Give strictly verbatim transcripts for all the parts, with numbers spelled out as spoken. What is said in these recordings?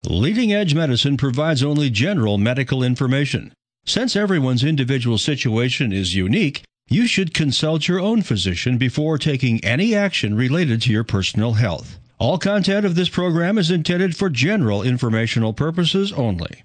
Leading Edge Medicine provides only general medical information. Since everyone's individual situation is unique, you should consult your own physician before taking any action related to your personal health. All content of this program is intended for general informational purposes only.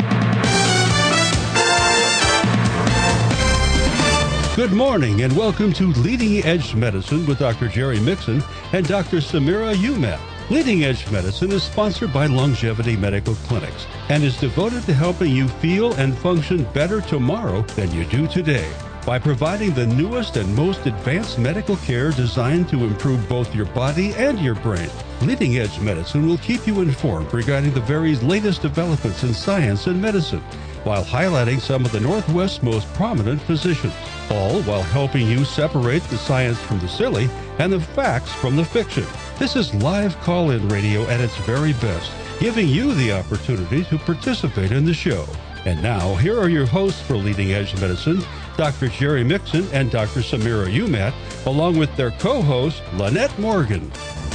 Good morning and welcome to Leading Edge Medicine with Doctor Jerry Mixon and Doctor Samira Umat. Leading Edge Medicine is sponsored by Longevity Medical Clinics and is devoted to helping you feel and function better tomorrow than you do today by providing the newest and most advanced medical care designed to improve both your body and your brain. Leading Edge Medicine will keep you informed regarding the very latest developments in science and medicine, while highlighting some of the Northwest's most prominent physicians, all while helping you separate the science from the silly and the facts from the fiction. This is live call-in radio at its very best, giving you the opportunity to participate in the show. And now, here are your hosts for Leading Edge Medicine, Doctor Jerry Mixon and Doctor Samira Umat, along with their co-host, Lynette Morgan.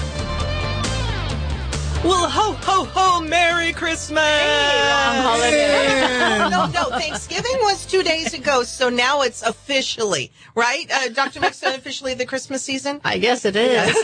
Well, ho, ho, ho, Merry Christmas! Hey, holiday. no, no, Thanksgiving was two days ago, so now it's officially, right? Uh, Doctor Mixon, officially the Christmas season? I guess it is. Yes.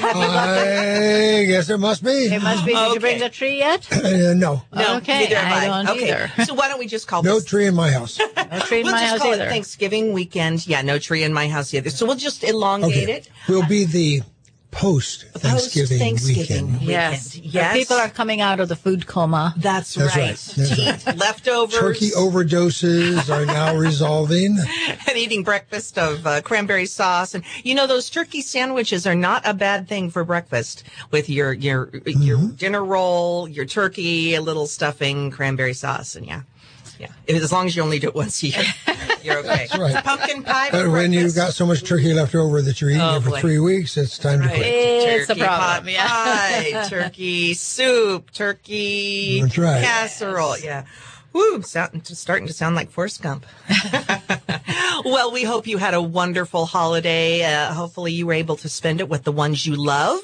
I guess it must be. It must be. Did Okay. you bring the tree yet? Uh, no. No, Okay, neither have I I. don't okay. either. So why don't we just call No this... tree in my house. No tree in we'll my just house call either. it Thanksgiving weekend. Yeah, no tree in my house either. So we'll just elongate Okay. it. We'll be the post-Thanksgiving Post-Thanksgiving weekend. Yes. Weekend. Yes. People are coming out of the food coma. That's, That's right. right. That's To eat leftovers. Turkey overdoses are now resolving. And eating breakfast of uh, cranberry sauce. And, you know, those turkey sandwiches are not a bad thing for breakfast with your your your Mm-hmm. dinner roll, your turkey, a little stuffing, cranberry sauce. And, yeah, yeah. If, as long as you only do it once a year, you're okay. That's right. Pumpkin pie for But when you've breakfast. got so much turkey left over that you're eating Oh, it for boy. three weeks, it's time to Right. quit. It's a Turkey problem, pot yeah. pie, turkey soup, turkey That's right. casserole. Yeah. Woo, starting to, starting to sound like Forrest Gump. Well, we hope you had a wonderful holiday. Uh, hopefully you were able to spend it with the ones you love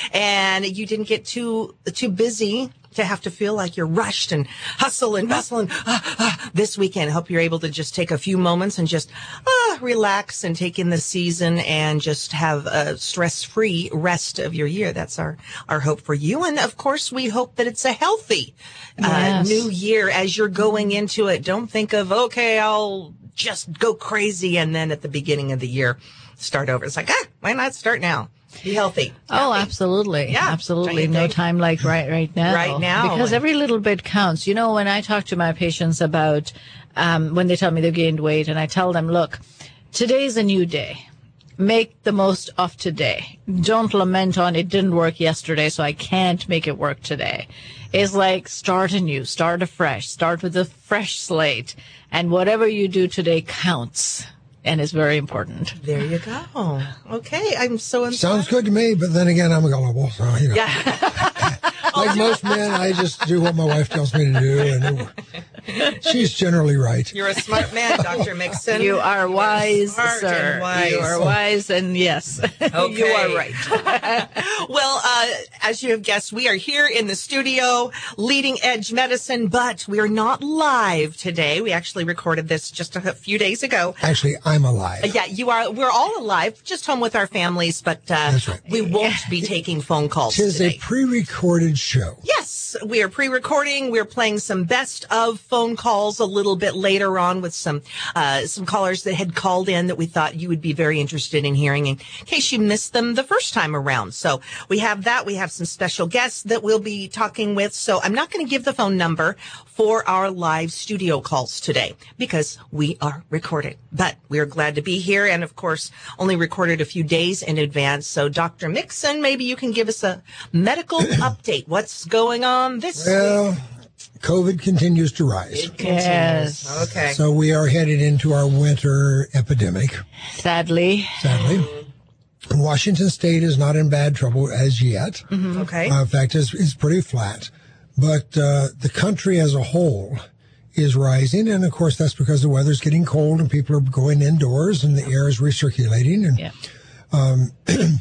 and you didn't get too too busy to have to feel like you're rushed and hustle and bustle and uh, uh, this weekend. I hope you're able to just take a few moments and just uh, relax and take in the season and just have a stress-free rest of your year. That's our, our hope for you. And, of course, we hope that it's a healthy uh, Yes. new year as you're going into it. Don't think of, okay, I'll just go crazy and then at the beginning of the year start over. It's like, ah, why not start now? Be healthy. Oh, Healthy. absolutely. Yeah. Absolutely. Don't you No think? time like right right now. Right now. Because every little bit counts. You know, when I talk to my patients about um, when they tell me they've gained weight and I tell them, look, today's a new day. Make the most of today. Don't lament on it didn't work yesterday, so I can't make it work today. It's like start anew, start afresh, start with a fresh slate. And whatever you do today counts. And it's very important. There you go. Okay, I'm so inspired. Sounds good to me, but then again, I'm gullible, so, you know. Yeah. Like most men, I just do what my wife tells me to do, and she's generally right. You're a smart man, Doctor Mixon. You are wise, smart sir. and wise. You are wise, and yes, Okay. you are right. Well, uh, as you have guessed, we are here in the studio, Leading Edge Medicine, but we are not live today. We actually recorded this just a few days ago. Actually, I'm alive. Yeah, you are. We're all alive, just home with our families, but uh, That's right. we won't be taking phone calls Tis today. a pre-recorded show. Yes, we are pre-recording. We're playing some best of phone calls a little bit later on with some uh, some callers that had called in that we thought you would be very interested in hearing in case you missed them the first time around. So we have that. We have some special guests that we'll be talking with. So I'm not going to give the phone number for our live studio calls today because we are recorded. But we are glad to be here and, of course, only recorded a few days in advance. So, Doctor Mixon, maybe you can give us a medical update. What's going on this Well, week? COVID continues to rise. It continues. Yes. Okay. So we are headed into our winter epidemic, Sadly, sadly. Washington State is not in bad trouble as yet. Okay. Uh, in fact, it's, it's pretty flat. But uh, the country as a whole is rising. And, of course, that's because the weather's getting cold and people are going indoors and the air is recirculating. And, yeah. um,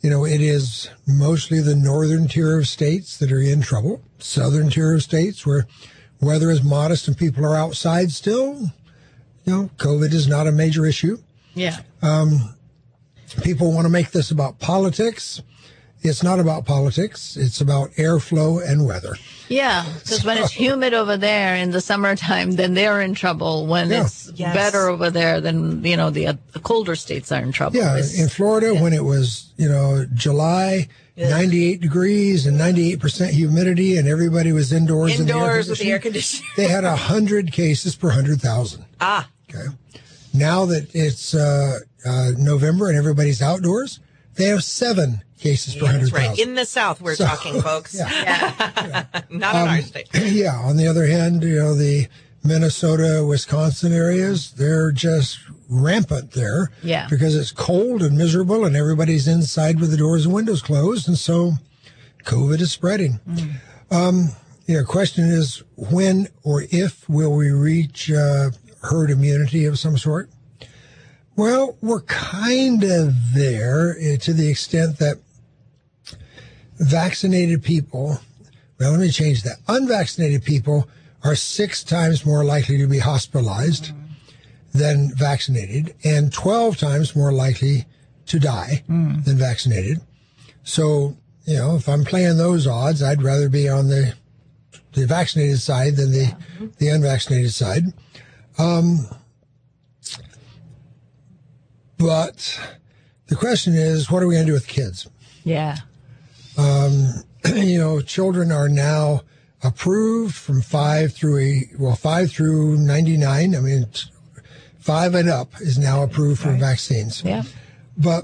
you know, it is mostly the northern tier of states that are in trouble. Southern tier of states where weather is modest and people are outside still, you know, COVID is not a major issue. Yeah. Um, people want to make this about politics. It's not about politics. It's about airflow and weather. Yeah, because so, when it's humid over there in the summertime, then they're in trouble. When yeah. it's yes. better over there, then, you know, the, uh, the colder states are in trouble. Yeah, it's, in Florida, yeah. when it was, you know, July, yeah. ninety-eight degrees and ninety-eight percent humidity, and everybody was indoors. Indoors in with the air conditioning. They had one hundred cases per one hundred thousand. Ah. Okay. Now that it's uh, uh, November and everybody's outdoors, they have seven cases per yeah, one hundred thousand. That's right. In the South, we're so, talking, folks. Yeah. yeah. Not um, in our state. Yeah. On the other hand, you know, the Minnesota, Wisconsin areas, they're just rampant there. Yeah. Because it's cold and miserable and everybody's inside with the doors and windows closed. And so COVID is spreading. Mm. Um, you know, question is when or if will we reach uh, herd immunity of some sort? Well, we're kind of there uh, to the extent that vaccinated people, well, let me change that. Unvaccinated people are six times more likely to be hospitalized mm. than vaccinated and twelve times more likely to die mm. than vaccinated. So, you know, if I'm playing those odds, I'd rather be on the the vaccinated side than the, yeah. the unvaccinated side. Um, but the question is, what are we going to do with kids? Yeah. Um, you know, children are now approved from five through a, well, five through ninety-nine. I mean, five and up is now approved right. for vaccines. Yeah. But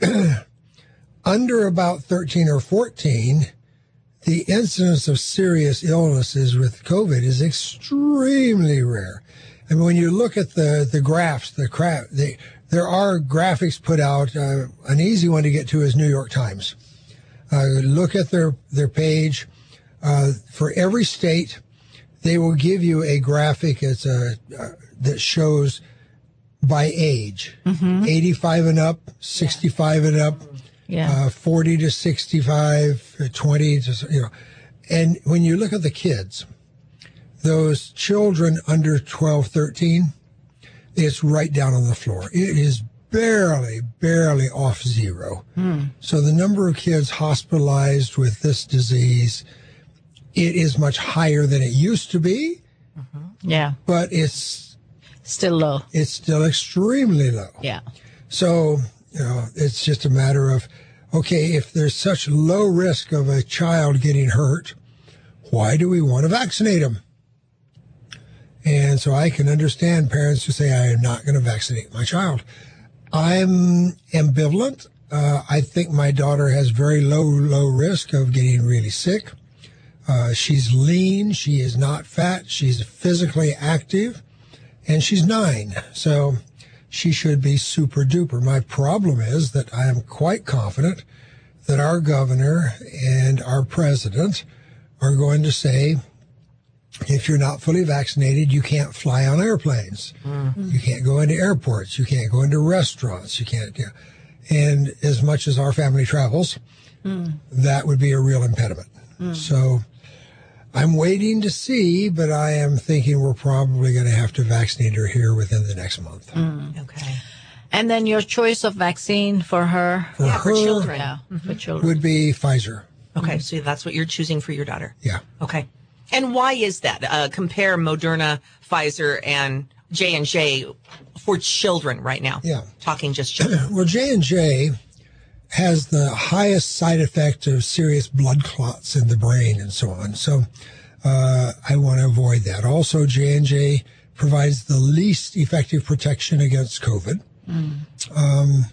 under about thirteen or fourteen, the incidence of serious illnesses with COVID is extremely rare. And when you look at the, the graphs, the crap, the, there are graphics put out. Uh, an easy one to get to is New York Times. Uh, look at their, their page. Uh, for every state, they will give you a graphic it's a, uh, that shows by age, mm-hmm. eighty-five and up, sixty-five yeah. and up, yeah. uh, forty to sixty-five, twenty to, you know. And when you look at the kids, those children under twelve, thirteen, it's right down on the floor. It is barely, barely off zero. Mm. So the number of kids hospitalized with this disease, it is much higher than it used to be. Mm-hmm. Yeah. But it's still low. It's still extremely low. Yeah. So, you know, it's just a matter of, okay, if there's such low risk of a child getting hurt, why do we want to vaccinate them? And so I can understand parents who say, I am not going to vaccinate my child. I'm ambivalent. Uh, I think my daughter has very low, low risk of getting really sick. Uh, she's lean. She is not fat. She's physically active. And she's nine. So she should be super duper. My problem is that I am quite confident that our governor and our president are going to say, if you're not fully vaccinated, you can't fly on airplanes. Mm-hmm. You can't go into airports. You can't go into restaurants. You can't. You know, and as much as our family travels, mm. that would be a real impediment. Mm. So I'm waiting to see, but I am thinking we're probably going to have to vaccinate her here within the next month. Mm. Okay. And then your choice of vaccine for her? For yeah, her, for children. Yeah, mm-hmm. for children. Would be Pfizer. Okay, mm-hmm. so that's what you're choosing for your daughter? Yeah. Okay. And why is that? Uh, compare Moderna, Pfizer, and J and J for children right now. Yeah. Talking just children. Well, J and J has the highest side effect of serious blood clots in the brain and so on. So uh, I want to avoid that. Also, J and J provides the least effective protection against COVID. Mm. Um,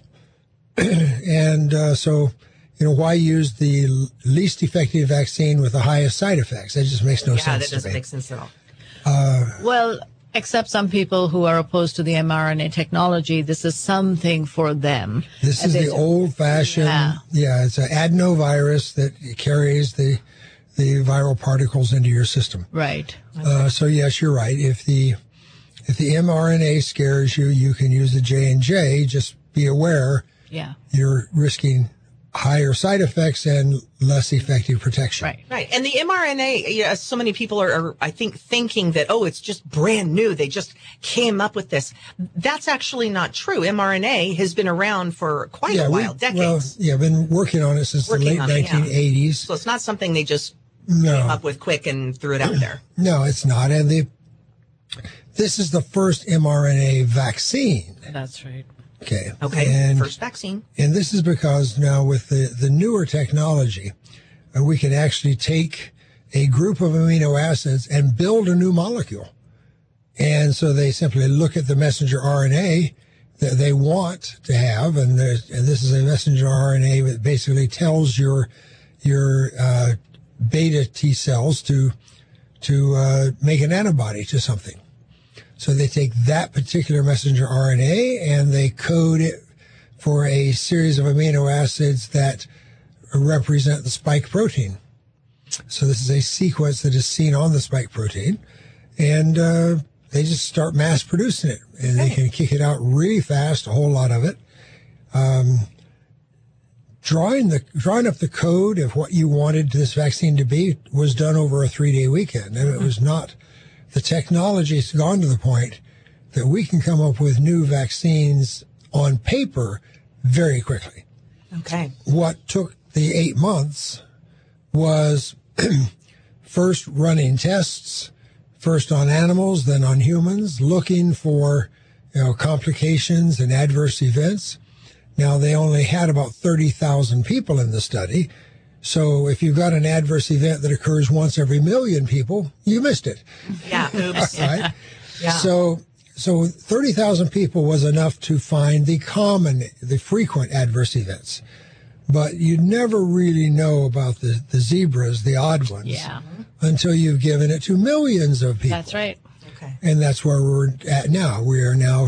and uh, so... You know, why use the least effective vaccine with the highest side effects? That just makes no yeah, sense to me. Yeah, that doesn't me. make sense at all. Uh, well, except some people who are opposed to the mRNA technology, this is something for them. This is the old-fashioned, yeah. yeah, it's an adenovirus that carries the the viral particles into your system. Right. Uh, so, yes, you're right. If the if the mRNA scares you, you can use the J and J. Just be aware yeah. you're risking higher side effects and less effective protection. Right. Right. And the mRNA, you know, so many people are, are, I think, thinking that, oh, it's just brand new. They just came up with this. That's actually not true. mRNA has been around for quite yeah, a while, we, decades. Well, yeah, been working on it since Working the late on it, yeah. nineteen eighties. So it's not something they just No. came up with quick and threw it out there. No, it's not. And the, this is the first mRNA vaccine. That's right. Okay. Okay. And, First vaccine. and this is because now with the, the newer technology, uh, we can actually take a group of amino acids and build a new molecule. And so they simply look at the messenger R N A that they want to have, and, there's, and this is a messenger R N A that basically tells your your uh, beta T cells to to uh, make an antibody to something. So they take that particular messenger R N A and they code it for a series of amino acids that represent the spike protein. So this is a sequence that is seen on the spike protein, and uh, they just start mass producing it, and they can kick it out really fast, a whole lot of it. Um, drawing the drawing up the code of what you wanted this vaccine to be was done over a three-day weekend, and it was not. The technology has gone to the point that we can come up with new vaccines on paper very quickly. Okay. What took the eight months was first running tests, first on animals, then on humans, looking for, you know, complications and adverse events. Now, they only had about thirty thousand people in the study. So if you've got an adverse event that occurs once every million people, you missed it. Yeah. Oops. Right? Yeah. So, so thirty thousand people was enough to find the common, the frequent adverse events. But you never really know about the, the zebras, the odd ones, Yeah. until you've given it to millions of people. That's right. Okay. And that's where we're at now. We are now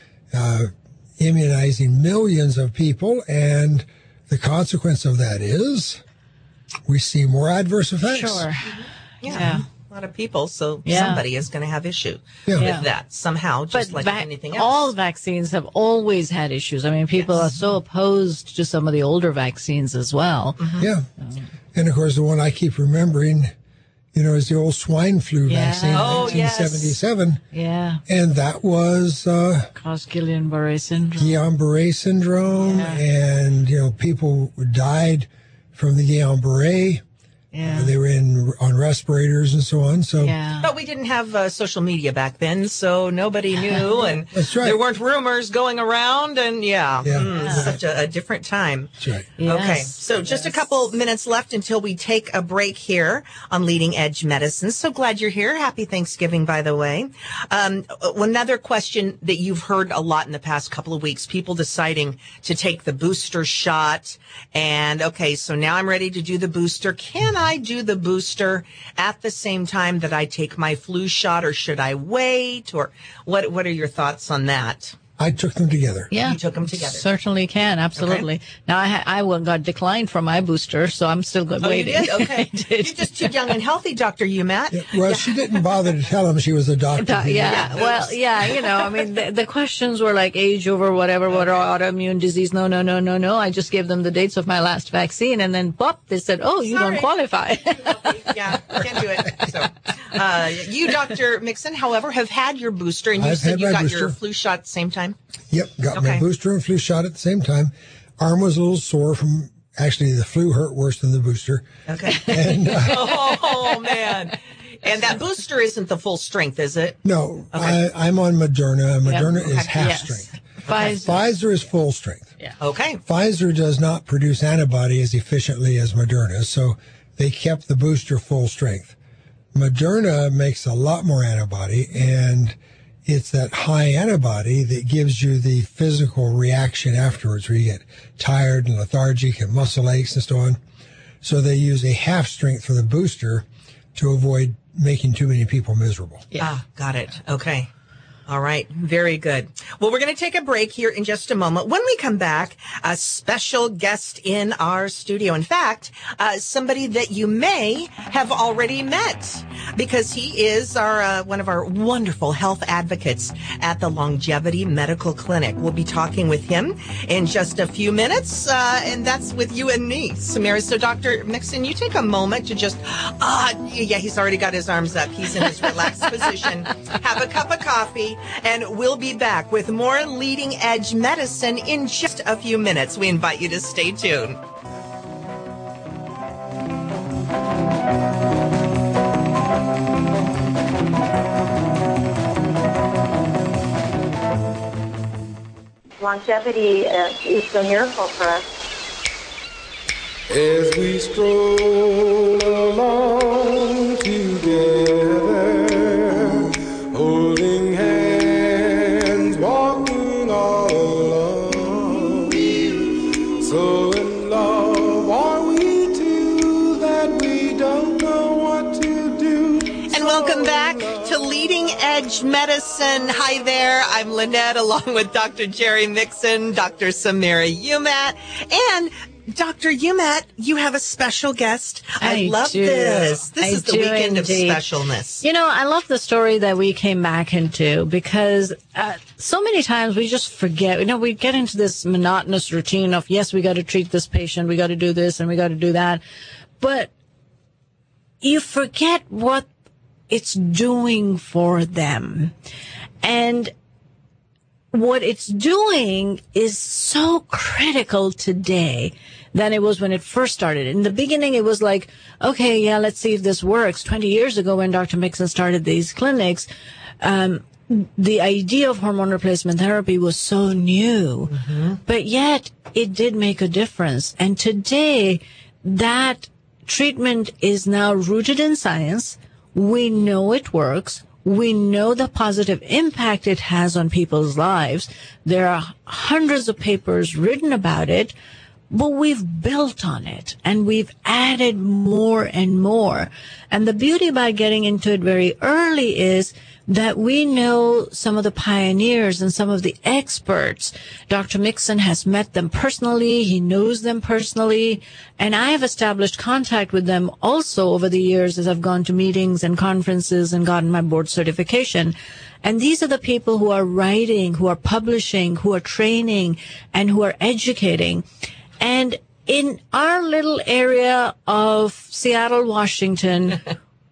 uh, immunizing millions of people, and the consequence of that is we see more adverse effects. Sure. Yeah. Yeah. A lot of people. So Yeah. somebody is going to have issue Yeah. with Yeah. that somehow, just But like vac- anything else. all vaccines have always had issues. I mean, people are so opposed to some of the older vaccines as well. Yeah. And of course, the one I keep remembering, you know, is the old swine flu Yeah. vaccine in Oh, yes. nineteen seventy-seven. Yeah. And that was uh, Cause Guillain-Barré syndrome. Guillain-Barré syndrome. Yeah. And, you know, people died from the Guillain-Barré. Yeah. They were in on respirators and so on. So Yeah. But we didn't have uh, social media back then, so nobody knew, and That's right. there weren't rumors going around, and yeah, Yeah. mm, it's such a, a different time. that's right. Yes. Okay, so just a Yes. couple minutes left until we take a break here on Leading Edge Medicine. So glad you're here. Happy Thanksgiving, by the way. Um, another question that you've heard a lot in the past couple of weeks, people deciding to take the booster shot. And okay, so now I'm ready to do the booster. Can I do the booster at the same time that I take my flu shot, or should I wait? Or what, what are your thoughts on that? I took them together. Yeah, You took 'em together. Certainly can, absolutely. Now I ha- I wa- got declined from my booster, so I'm still good Oh, waiting. you did? Okay. I did. You're just too young and healthy, Doctor Umat. Yeah, well, she didn't bother to tell him she was a doctor. Uh, yeah, Yeah, well, oops. yeah, you know, I mean, the, the questions were like age over whatever, what are autoimmune disease? No, no, no, no, no. I just gave them the dates of my last vaccine, and then bop, they said, oh, you Sorry. don't qualify. Yeah, can't do it. So, uh, you, Doctor Mixon, however, have had your booster, and you I've said had you my got booster. your flu shot at the same time. Yep, got my Okay. booster and flu shot at the same time. Arm was a little sore from, actually, the flu hurt worse than the booster. Okay. And uh, Oh man! And that booster isn't the full strength, is it? no, I, I'm on Moderna. and Moderna is Okay. half Yes. strength. Pfizer. Pfizer is full strength. Okay. Pfizer does not produce antibody as efficiently as Moderna, so they kept the booster full strength. Moderna makes a lot more antibody, and it's that high antibody that gives you the physical reaction afterwards, where you get tired and lethargic and muscle aches and so on. So they use a half strength for the booster to avoid making too many people miserable. Yeah. Ah, got it. Okay. All right. Very good. Well, we're going to take a break here in just a moment. When we come back, a special guest in our studio. In fact, uh, somebody that you may have already met because he is our uh, one of our wonderful health advocates at the Longevity Medical Clinic. We'll be talking with him in just a few minutes, uh, and that's with you and me, Samira. So, Doctor Mixon, you take a moment to just, uh, yeah, he's already got his arms up. He's in his relaxed position. Have a cup of coffee. And we'll be back with more Leading Edge Medicine in just a few minutes. We invite you to stay tuned. Longevity uh, is a miracle for us. As we stroll along together, holding hands, walking all alone. So in love are we two that we don't know what to do. And welcome back to Leading Edge Medicine. Hi there, I'm Lynette along with Doctor Jerry Mixon, Doctor Samira Umat, and Doctor Umat, you have a special guest. I, I love do. this. This I is the do weekend indeed. of specialness. You know, I love the story that we came back into because uh, so many times we just forget. You know, we get into this monotonous routine of, yes, we got to treat this patient, we got to do this, and we got to do that. But you forget what it's doing for them. And what it's doing is so critical today than it was when it first started. In the beginning, it was like, okay, yeah, let's see if this works. twenty years ago, when Doctor Mixon started these clinics, um, the idea of hormone replacement therapy was so new, mm-hmm. but yet it did make a difference. And today, that treatment is now rooted in science. We know it works. We know the positive impact it has on people's lives. There are hundreds of papers written about it, but we've built on it and we've added more and more. And the beauty about getting into it very early is that we know some of the pioneers and some of the experts. Doctor Mixon has met them personally. He knows them personally. And I have established contact with them also over the years as I've gone to meetings and conferences and gotten my board certification. And these are the people who are writing, who are publishing, who are training, and who are educating. And in our little area of Seattle, Washington,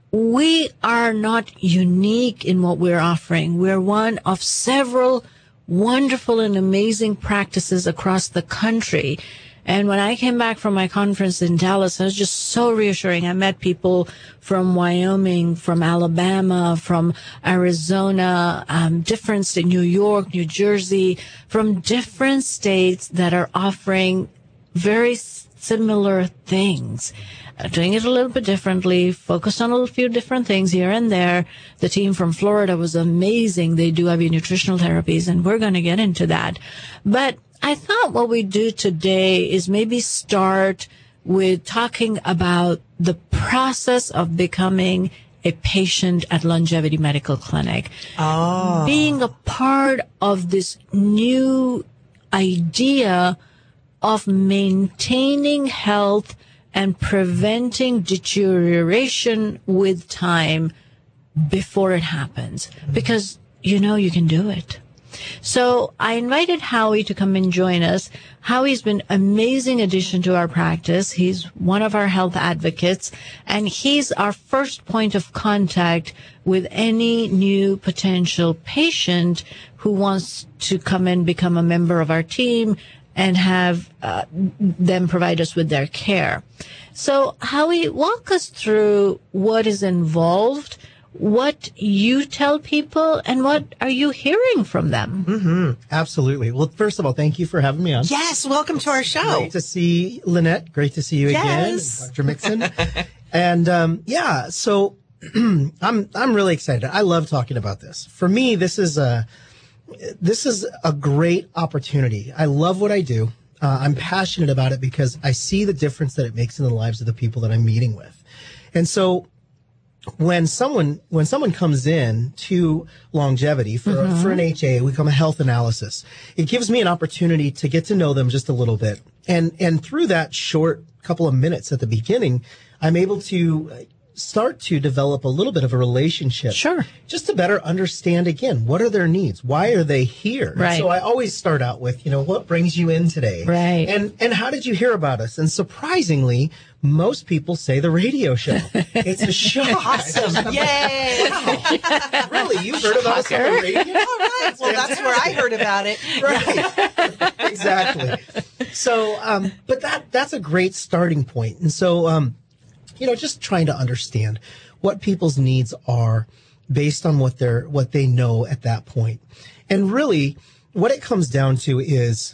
we are not unique in what we're offering. We're one of several wonderful and amazing practices across the country. And when I came back from my conference in Dallas, it was just so reassuring. I met people from Wyoming, from Alabama, from Arizona, um, different states, New York, New Jersey, from different states that are offering very similar things. Doing it a little bit differently, focused on a few different things here and there. The team from Florida was amazing. They do I V nutritional therapies, and we're going to get into that. But I thought what we do today is maybe start with talking about the process of becoming a patient at Longevity Medical Clinic. Oh. Being a part of this new idea of maintaining health and preventing deterioration with time before it happens. Because you know you can do it. So I invited Howie to come and join us. Howie's been an amazing addition to our practice. He's one of our health advocates, and he's our first point of contact with any new potential patient who wants to come and become a member of our team and have uh, them provide us with their care. So, Howie, walk us through what is involved, what you tell people, and what are you hearing from them? Mm-hmm. Absolutely. Well, first of all, thank you for having me on. Yes, welcome to our show. Great to see Lynette. Great to see you Yes. again, Doctor Mixon. And um, yeah, so I'm I'm really excited. I love talking about this. For me, this is a this is a great opportunity. I love what I do. Uh, I'm passionate about it because I see the difference that it makes in the lives of the people that I'm meeting with. And so when someone when someone comes in to longevity for mm-hmm. for an H A, we call a health analysis. It gives me an opportunity to get to know them just a little bit, and and through that short couple of minutes at the beginning, I'm able to start to develop a little bit of a relationship. Sure. Just to better understand, again, what are their needs? Why are they here? Right. So I always start out with, you know, what brings you in today? Right. And, and how did you hear about us? And surprisingly, most people say the radio show. It's a shock. Awesome. Yay. Wow. Really? You heard about us on the radio? All right. Well, that's where I heard about it. Right. Exactly. So, um, but that, that's a great starting point. And so, um, you know, just trying to understand what people's needs are based on what they're, what they know at that point. And really what it comes down to is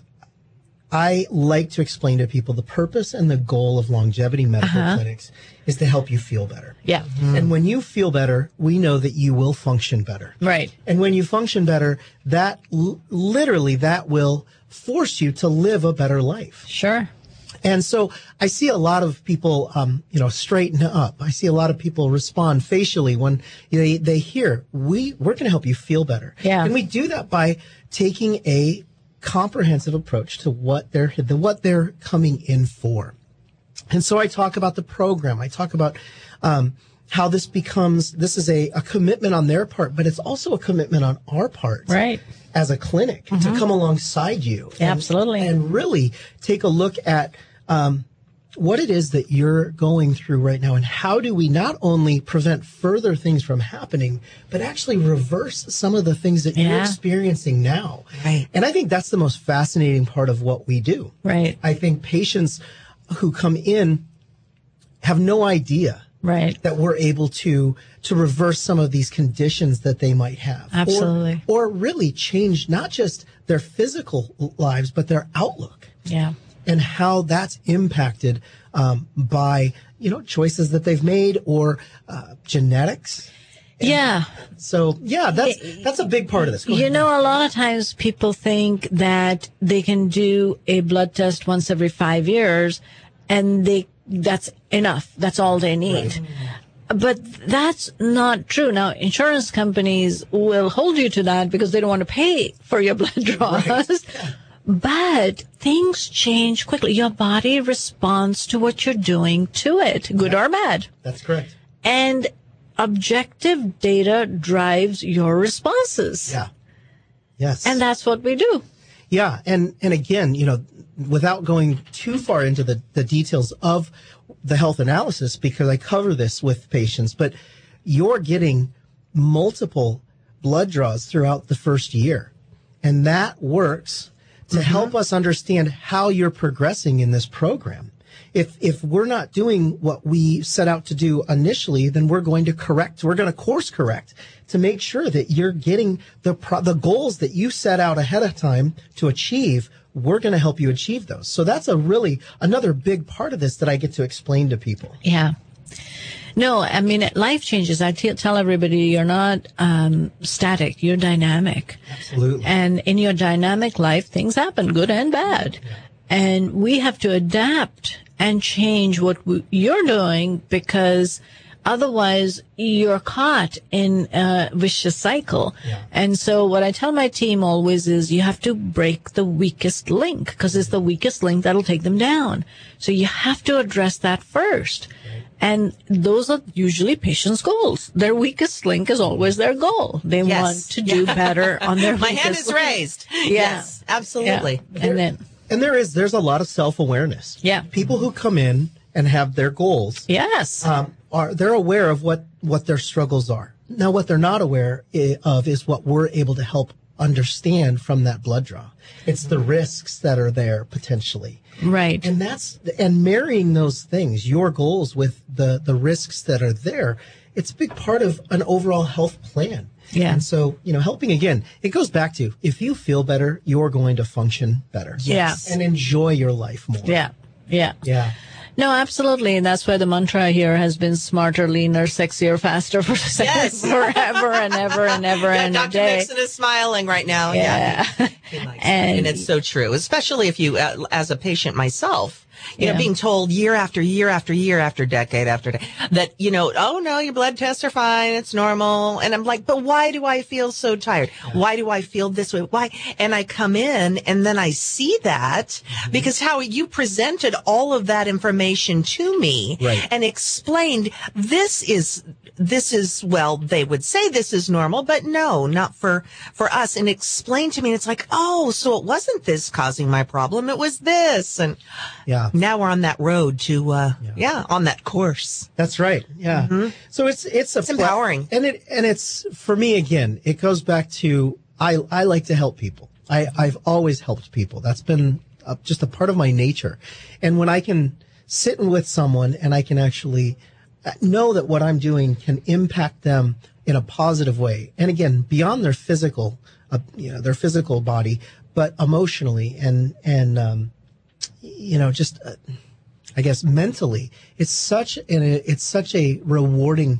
I like to explain to people the purpose and the goal of longevity medical uh-huh. clinics is to help you feel better. Yeah. Mm-hmm. And when you feel better, we know that you will function better. Right. And when you function better, that l- literally that will force you to live a better life. Sure. And so I see a lot of people, um, you know, straighten up. I see a lot of people respond facially when they, they hear, we, we're going to help you feel better. Yeah. And we do that by taking a comprehensive approach to what they're, the, what they're coming in for. And so I talk about the program. I talk about, um, how this becomes, this is a, a commitment on their part, but it's also a commitment on our part. Right. As a clinic mm-hmm. to come alongside you. And, Absolutely. And really take a look at, um, what it is that you're going through right now and how do we not only prevent further things from happening, but actually reverse some of the things that yeah. you're experiencing now. Right. And I think that's the most fascinating part of what we do. Right. I think patients who come in have no idea right. that we're able to to reverse some of these conditions that they might have. Absolutely. Or, or really change not just their physical lives, but their outlook. Yeah. And how that's impacted um, by, you know, choices that they've made or uh, genetics. And yeah. So, yeah, that's that's a big part of this. Go you ahead. know, a lot of times people think that they can do a blood test once every five years and they that's enough. That's all they need. Right. But that's not true. Now, insurance companies will hold you to that because they don't want to pay for your blood draws. Right. But things change quickly. Your body responds to what you're doing to it, good or bad. That's correct. And objective data drives your responses. Yeah. Yes. And that's what we do. Yeah. And, and again, you know, without going too far into the, the details of the health analysis, because I cover this with patients, but you're getting multiple blood draws throughout the first year. And that works to mm-hmm. help us understand how you're progressing in this program. If if we're not doing what we set out to do initially, then we're going to correct, we're going to course correct to make sure that you're getting the pro- the goals that you set out ahead of time to achieve. We're going to help you achieve those. So that's a really another big part of this that I get to explain to people. Yeah. No, I mean, life changes. I t- tell everybody you're not um, static. You're dynamic. Absolutely. And in your dynamic life, things happen, good and bad. Yeah. And we have to adapt and change what we, you're doing because otherwise you're caught in a vicious cycle. Yeah. And so what I tell my team always is you have to break the weakest link because it's the weakest link that'll take them down. So you have to address that first. And those are usually patients' goals. Their weakest link is always their goal. They yes. want to do yeah. better on their My weakest hand is link. raised. Yeah. Yes, absolutely. Yeah. And then, and there is, there's a lot of self-awareness. Yeah. People who come in and have their goals. Yes. Um, are, they're aware of what, what their struggles are. Now, what they're not aware of is what we're able to help understand from that blood draw. It's the risks that are there potentially. Right. And that's, and marrying those things, your goals with the, the risks that are there, it's a big part of an overall health plan. Yeah. And so, you know, helping again, it goes back to if you feel better, you're going to function better. Yes. And enjoy your life more. Yeah. Yeah. Yeah. No, absolutely. And that's why the mantra here has been smarter, leaner, sexier, faster for Yes. forever and ever and ever yeah, and Doctor a day. Mixon is smiling right now. Yeah. Yeah. and, and it's so true, especially if you, uh, as a patient myself, you Yeah. know, being told year after year after year after decade after decade that, you know, oh no, your blood tests are fine. It's normal. And I'm like, but why do I feel so tired? Why do I feel this way? Why? And I come in and then I see that Mm-hmm. because how you presented all of that information to me Right. and explained this is, this is, well, they would say this is normal, but no, not for, for us. And explained to me, it's like, oh, so it wasn't this causing my problem. It was this. And Yeah. now we're on that road to, uh, yeah, yeah on that course. That's right. Yeah. So it's it's a It's empowering. and it and it's for me again. It goes back to I I like to help people. I I've always helped people. That's been a, just a part of my nature. And when I can sit with someone and I can actually know that what I'm doing can impact them in a positive way, and again beyond their physical, uh, you know, their physical body, but emotionally and and um, you know just. Uh, I guess mentally, it's such an it's such a rewarding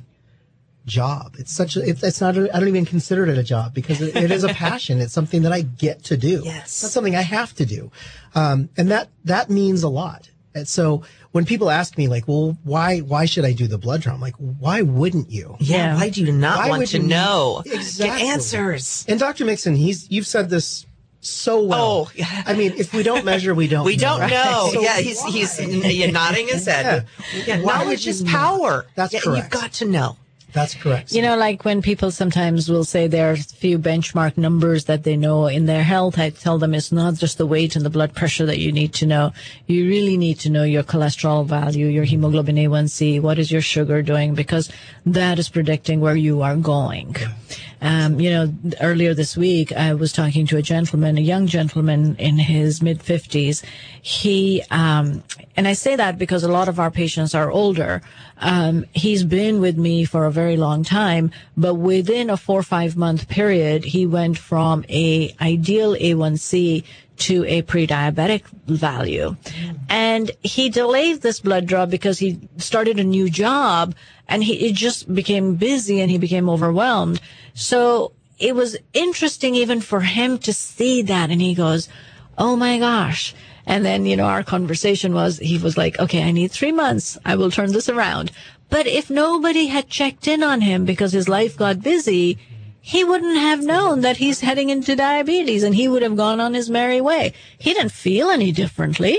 job. It's such a it's, it's not a, I don't even consider it a job because it, it is a passion. It's something that I get to do. Yes. It's not something I have to do, um, and that that means a lot. And so when people ask me like, well, why why should I do the blood draw? I'm like, why wouldn't you? Yeah. Yeah. Why do you not Why want would to you- know? Exactly. Get answers. And Doctor Mixon, he's you've said this so well. Oh, yeah. I mean, if we don't measure, we don't. We know, don't right? know. So yeah, he's why? he's you're nodding his head. Yeah. Why Knowledge would is you power. not? That's yeah, correct. You've got to know. That's correct. You know, like when people sometimes will say there are a few benchmark numbers that they know in their health, I tell them it's not just the weight and the blood pressure that you need to know. You really need to know your cholesterol value, your hemoglobin A one C, what is your sugar doing, because that is predicting where you are going. Um, you know, earlier this week, I was talking to a gentleman, a young gentleman in his mid fifties. He, um, and I say that because a lot of our patients are older. Um, he's been with me for a very long time, but within a four or five month period, he went from a ideal A one C to a pre-diabetic value. And he delayed this blood draw because he started a new job and he it just became busy and he became overwhelmed. So it was interesting even for him to see that. And he goes, oh my gosh. And then, you know, our conversation was, he was like, okay, I need three months. I will turn this around. But if nobody had checked in on him because his life got busy, he wouldn't have known that he's heading into diabetes and he would have gone on his merry way. He didn't feel any differently,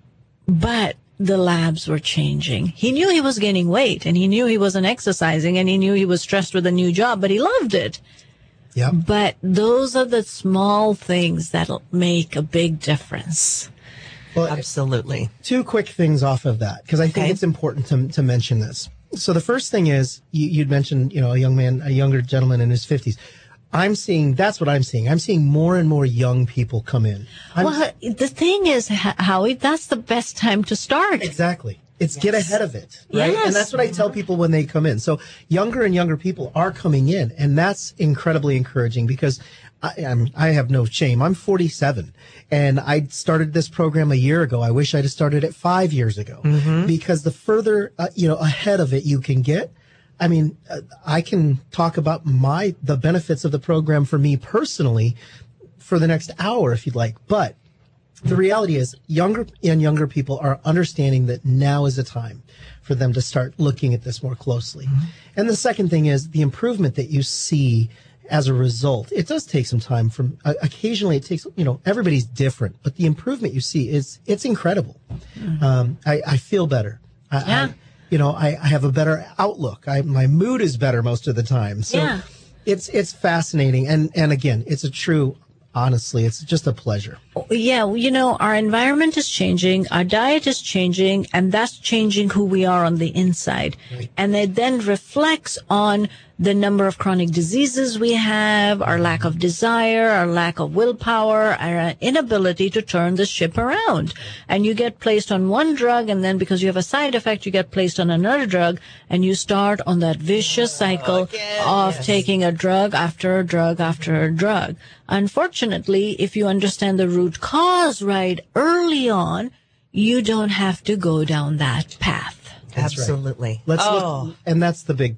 but the labs were changing. He knew he was gaining weight and he knew he wasn't exercising and he knew he was stressed with a new job, but he loved it. Yep. But those are the small things that'll make a big difference. Well, Absolutely. two quick things off of that because I think Okay. it's important to to mention this. So the first thing is you, you'd mentioned, you know, a young man, a younger gentleman in his fifties. I'm seeing that's what I'm seeing. I'm seeing more and more young people come in. I'm, Well, the thing is, H- Howie, that's the best time to start. exactly. It's get ahead of it, right? Yes. And that's what I tell people when they come in. So younger and younger people are coming in, and that's incredibly encouraging because I am, I have no shame. I'm forty-seven and I started this program a year ago. I wish I'd have started it five years ago because the further, uh, you know, ahead of it you can get, I mean, uh, I can talk about my, the benefits of the program for me personally for the next hour if you'd like, but the reality is younger and younger people are understanding that now is the time for them to start looking at this more closely. And the second thing is the improvement that you see as a result. It does take some time from uh, occasionally it takes, you know, everybody's different, but the improvement you see is, it's incredible. Um, I, I feel better. I, Yeah. I, you know, I, I have a better outlook. I, my mood is better most of the time. So Yeah. it's, it's fascinating. And, and again, it's a true, honestly, it's just a pleasure. Yeah, well, you know, our environment is changing, our diet is changing, and that's changing who we are on the inside. And it then reflects on the number of chronic diseases we have, our lack of desire, our lack of willpower, our inability to turn the ship around. And you get placed on one drug, and then because you have a side effect, you get placed on another drug, and you start on that vicious cycle Again, of yes. taking a drug after a drug after a drug. Unfortunately, if you understand the root cause right early on, you don't have to go down that path. That's right. Absolutely. Let's oh. look, and that's the big thing.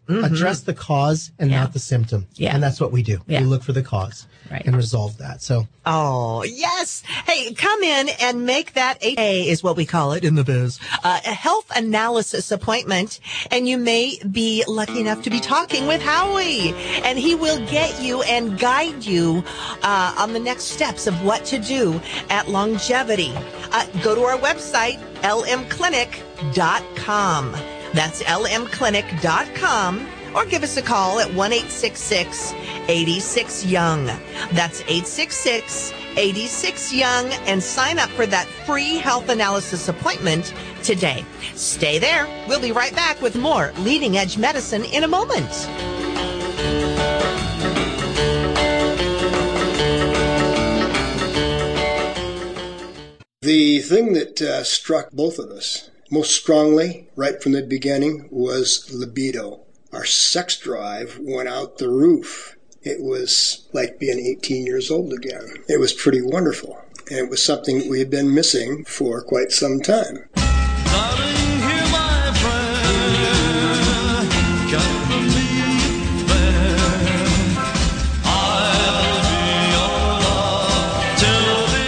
Mm-hmm. Address the cause and Yeah. not the symptom. Yeah. And that's what we do. Yeah. We look for the cause Right. and resolve that. So Oh, yes. Hey, come in and make that A is what we call it in the biz, uh, a health analysis appointment. And you may be lucky enough to be talking with Howie, and he will get you and guide you uh, on the next steps of what to do at Longevity. Uh, go to our website, l m clinic dot com. That's l m clinic dot com. Or give us a call at one eight six six, eight six, young. That's eight six six, eight six, young, and sign up for that free health analysis appointment today. Stay there. We'll be right back with more Leading Edge Medicine in a moment. The thing that uh, struck both of us most strongly right from the beginning was libido. Our sex drive went out the roof. It was like being eighteen years old again. It was pretty wonderful. And it was something we had been missing for quite some time. Darling, hear my prayer. Just believe there. I'll be your love till the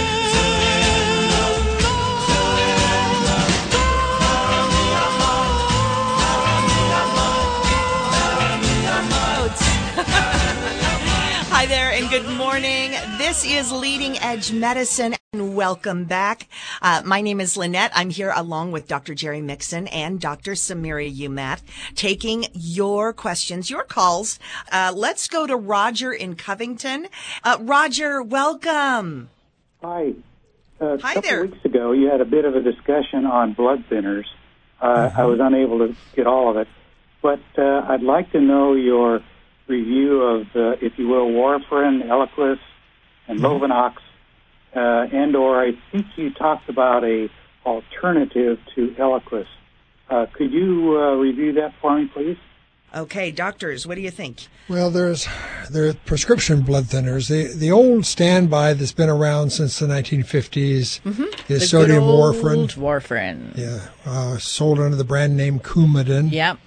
Hi there and good morning. This is Leading Edge Medicine and welcome back. Uh, my name is Lynette. I'm here along with Doctor Jerry Mixon and Doctor Samira Umat taking your questions, your calls. Uh, let's go to Roger in Covington. Uh, Roger, welcome. Hi. Uh, Hi a couple there. weeks ago, you had a bit of a discussion on blood thinners. Uh, I was unable to get all of it, but uh, I'd like to know your review of, uh, if you will, warfarin, Eliquis, and Lovenox, uh, and or I think you talked about a alternative to Eliquis. Uh, could you uh, review that for me, please? Okay, doctors, what do you think? Well, there's there are prescription blood thinners. The the old standby that's been around since the nineteen fifties Mm-hmm. is The sodium good old warfarin. warfarin. Yeah, uh, sold under the brand name Coumadin. Yep.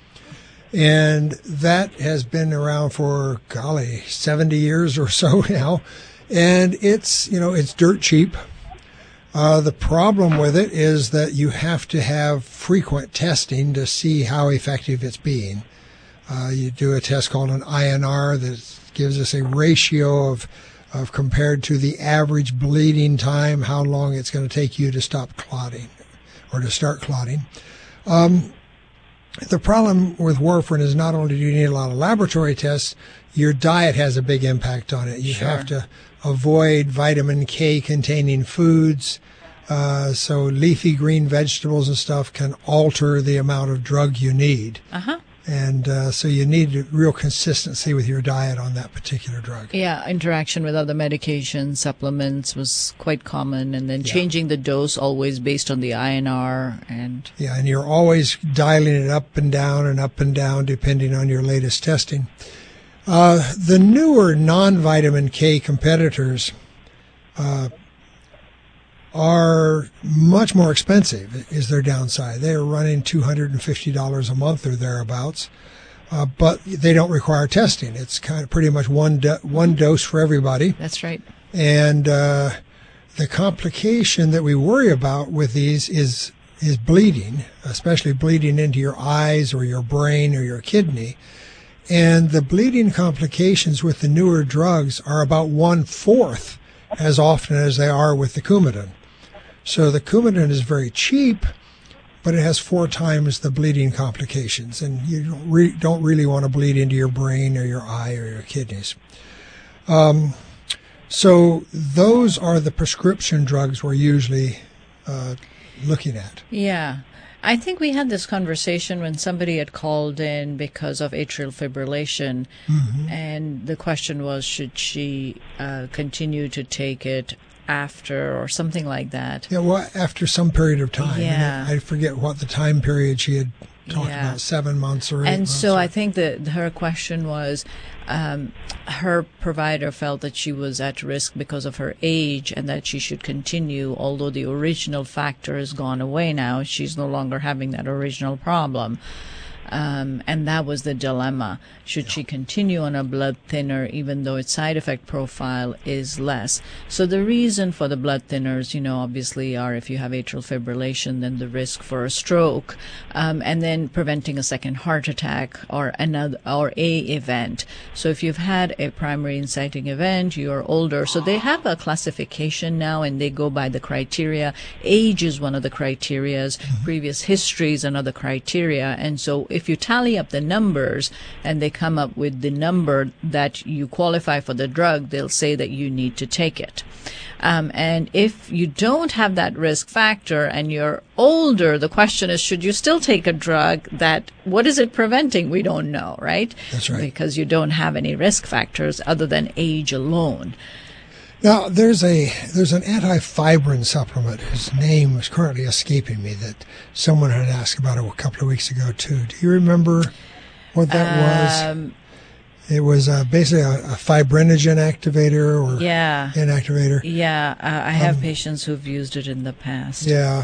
And that has been around for, golly, seventy years or so now. And it's, you know, it's dirt cheap. Uh, the problem with it is that you have to have frequent testing to see how effective it's being. Uh, you do a test called an I N R that gives us a ratio of, of compared to the average bleeding time, how long it's going to take you to stop clotting or to start clotting. Um, The problem with warfarin is not only do you need a lot of laboratory tests, your diet has a big impact on it. You Sure. have to avoid vitamin K containing foods. Uh, so leafy green vegetables and stuff can alter the amount of drug you need. Uh-huh. And uh, so you need real consistency with your diet on that particular drug. Yeah, interaction with other medications, supplements was quite common, and then Yeah. changing the dose always based on the I N R. And Yeah, and you're always dialing it up and down and up and down depending on your latest testing. Uh, the newer non-vitamin K competitors uh, are much more expensive, is their downside. They are running two hundred fifty dollars a month or thereabouts, uh, but they don't require testing. It's kind of pretty much one do- one dose for everybody. that's right. And uh, the complication that we worry about with these is is bleeding, especially bleeding into your eyes or your brain or your kidney. And the bleeding complications with the newer drugs are about one-fourth as often as they are with the Coumadin. So the Coumadin is very cheap, but it has four times the bleeding complications. And you don't, re- don't really want to bleed into your brain or your eye or your kidneys. Um, so those are the prescription drugs we're usually uh, looking at. Yeah. I think we had this conversation when somebody had called in because of atrial fibrillation, Mm-hmm. and the question was, should she uh, continue to take it after or something like that? Yeah, well, after some period of time. Yeah. And I, I forget what the time period she had talked Yeah. about, seven months or eight And months. so or- I think that her question was, um, her provider felt that she was at risk because of her age and that she should continue, although the original factor has gone away now. She's no longer having that original problem. Um, and that was the dilemma. Should yeah. she continue on a blood thinner even though its side effect profile is less? So the reason for the blood thinners, you know, obviously are if you have atrial fibrillation, then the risk for a stroke, um, and then preventing a second heart attack or another or a event. So if you've had a primary inciting event, you're older. So they have a classification now, and they go by the criteria. Age is one of the criterias. Mm-hmm. Previous history is another criteria. And so if you tally up the numbers and they come up with the number that you qualify for the drug, they'll say that you need to take it. Um, and if you don't have that risk factor and you're older, the question is, should you still take a drug that, what is it preventing? We don't know, right? That's right. Because you don't have any risk factors other than age alone. Now, there's a there's an anti-fibrin supplement whose name is currently escaping me that someone had asked about it a couple of weeks ago, too. Do you remember what that um, was? It was uh, basically a, a fibrinogen activator or yeah. inactivator. Yeah, uh, I have um, patients who've used it in the past. Yeah.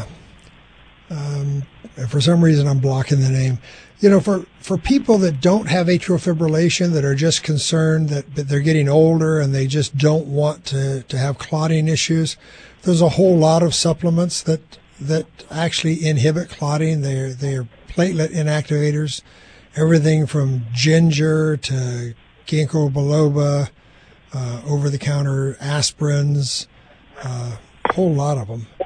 Um, for some reason, I'm blocking the name. You know, for, for people that don't have atrial fibrillation, that are just concerned that, that they're getting older and they just don't want to, to have clotting issues, there's a whole lot of supplements that that actually inhibit clotting. They're they're platelet inactivators, everything from ginger to ginkgo biloba, uh, over-the-counter aspirins, uh, a whole lot of them.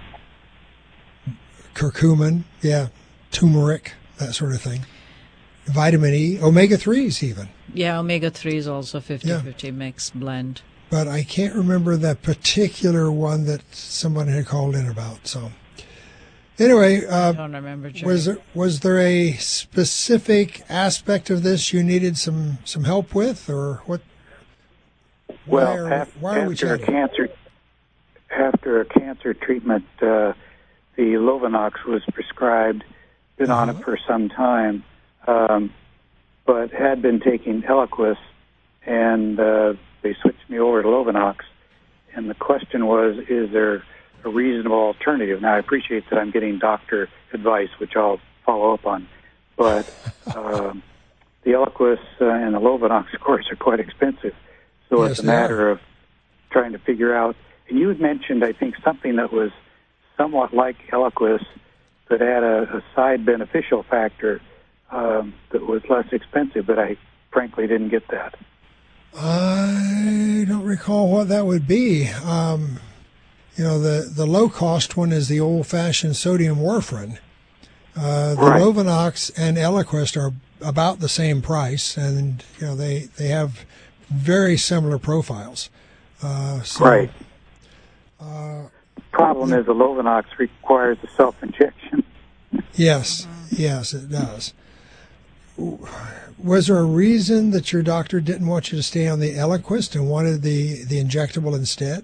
Curcumin, yeah, turmeric, that sort of thing. Vitamin E, omega threes even. Yeah, omega three is also fifty-fifty yeah. mix blend. But I can't remember that particular one that someone had called in about. So anyway, uh, I don't remember. Jerry. Was there was there a specific aspect of this you needed some, some help with, or what? Well, why are, after, why are we after a chatting? cancer after a cancer treatment, uh, the Lovenox was prescribed. Been uh-huh. on it for some time. Um, but had been taking Eliquis, and uh, they switched me over to Lovenox. And the question was, is there a reasonable alternative? Now, I appreciate that I'm getting doctor advice, which I'll follow up on. But um, the Eliquis uh, and the Lovenox, of course, are quite expensive. So yes, it's a matter of trying to figure out. And you had mentioned, I think, something that was somewhat like Eliquis, that had a, a side beneficial factor um, that was less expensive, but I frankly didn't get that. I don't recall what that would be. Um, you know, the, the low-cost one is the old-fashioned sodium warfarin. Uh, the right. Lovenox and Eliquis are about the same price, and, you know, they, they have very similar profiles. Uh, so, right. Uh, Problem is the Lovenox requires a self-injection. Yes, yes, it does. Was there a reason that your doctor didn't want you to stay on the Eliquis and wanted the, the injectable instead?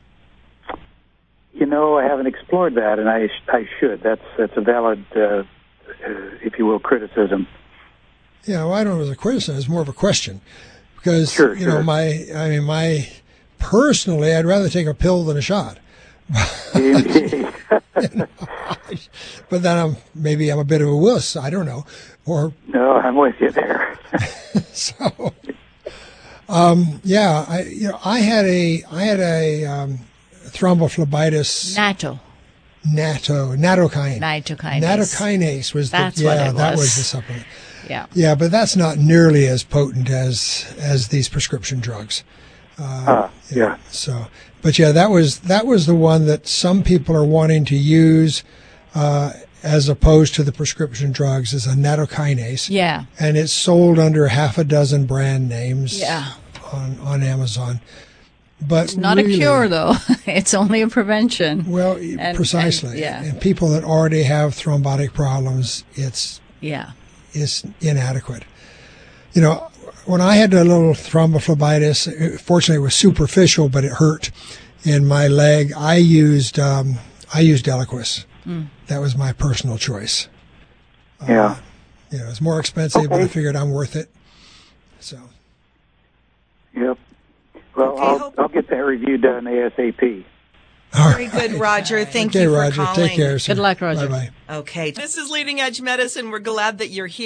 You know, I haven't explored that, and I I should. That's that's a valid, uh, uh, if you will, criticism. Yeah, well, I don't know if it's a criticism. It's more of a question. Because, sure, you sure. know, my, I mean, my, personally, I'd rather take a pill than a shot. you know, but then I'm maybe I'm a bit of a wuss. I don't know. Or no, I'm with you there. so, um, yeah, I you know I had a I had a um, thrombophlebitis. Natto. Natto. Nattokinase. Nattokinase. Nattokinase was the that's yeah what it was. that was the supplement. Yeah. Yeah, but that's not nearly as potent as as these prescription drugs. Uh, uh, yeah. yeah. So. But yeah, that was that was the one that some people are wanting to use uh, as opposed to the prescription drugs as a nattokinase. Yeah. And it's sold under half a dozen brand names yeah. on, on Amazon. But it's not really, a cure, though. It's only a prevention. Well, and, precisely. And, yeah. And people that already have thrombotic problems, it's yeah, it's inadequate. You know, when I had a little thrombophlebitis, fortunately it was superficial, but it hurt in my leg. I used um, I used Eliquis. Mm. That was my personal choice. Yeah, uh, you know, it's more expensive, okay. but I figured I'm worth it. So. Yep. Well, okay, I'll, I'll get that review done ASAP. Very good, Roger. Thank okay, you for Roger. calling. Take care, sir. Good luck, Roger. Bye-bye. Okay. This is Leading Edge Medicine. We're glad that you're here.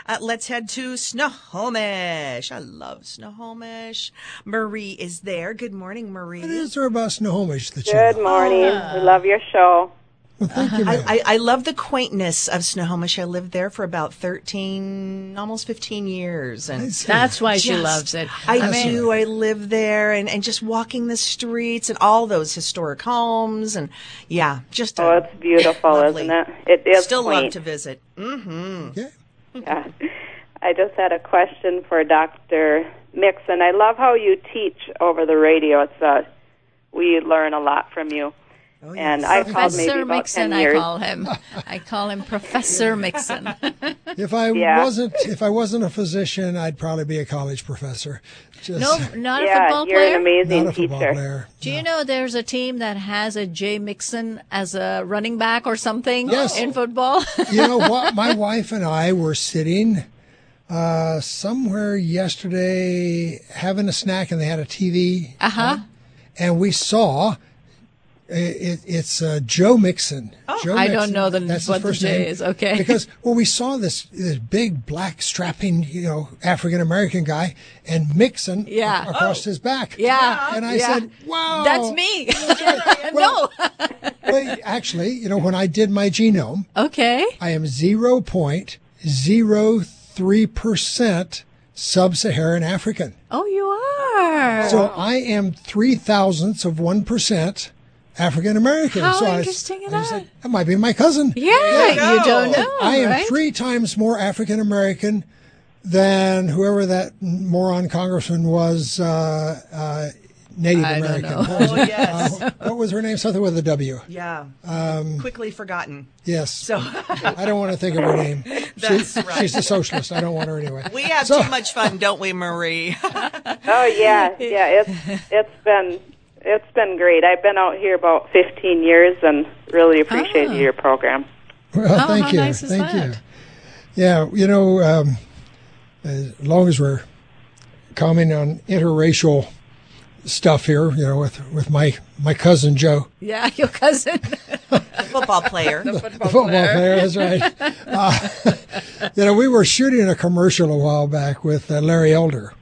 Uh, let's head to Snohomish. I love Snohomish. Marie is there. Good morning, Marie. What is there about Snohomish that you Good love? morning. We love your show. Well, thank you, ma'am. I, I, I love the quaintness of Snohomish. I lived there for about thirteen, almost fifteen years. And That's why she Just- loves it. I, I mean- do. I live there, and, and just walking the streets and all those historic homes, and yeah, just Oh, a, it's beautiful, lovely. isn't it? It is Still love quaint. to visit. Mm-hmm. Yeah. Yeah. I just had a question for Doctor Mixon. I love how you teach over the radio. It's uh, we learn a lot from you. Oh, And I called maybe Professor about Mixon, ten I years. call him. I call him Professor Mixon. If I Yeah. wasn't, if I wasn't a physician, I'd probably be a college professor. Just No, not a Yeah, football you're player. an amazing not a football teacher. player. Do you know there's a team that has a Jay Mixon as a running back or something Yes. in football? You know what? My wife and I were sitting uh, somewhere yesterday having a snack, and they had a T V, Uh huh. and we saw. It, it's uh, Joe Mixon. Joe I don't Mixon. know the- That's what his the first J name. is. Okay. Because well, we saw this this big black strapping, you know, African American guy, and Mixon Yeah. a- across his back. Yeah. And I yeah. said, "Wow, That's me. Well, no. But actually, you know, when I did my genome, Okay. I am zero point zero three percent sub-Saharan African. Oh, you are. So I am three thousandths of one percent African American. How so interesting I, is I was that? like, that might be my cousin. Yeah, you you don't know. I am right? three times more African American than whoever that moron congressman was, uh, uh, Native I don't American. know. What was, Oh, it? yes. Uh, what was her name? Something with a W. Yeah. Um, Quickly forgotten. Yes. So I don't want to think of her name. That's She- right. She's a socialist. I don't want her anyway. we have So- too much fun, don't we, Marie? Oh yeah, yeah. It's it's been it's been great. I've been out here about fifteen years and really appreciate Ah. your program. Well, Oh, thank how you. nice is thank you. that? Yeah, you know, um, as long as we're commenting on interracial stuff here, you know, with with my my cousin Joe, Yeah, your cousin. The football player. the football player. That's right. Uh, you know, we were shooting a commercial a while back with uh, Larry Elder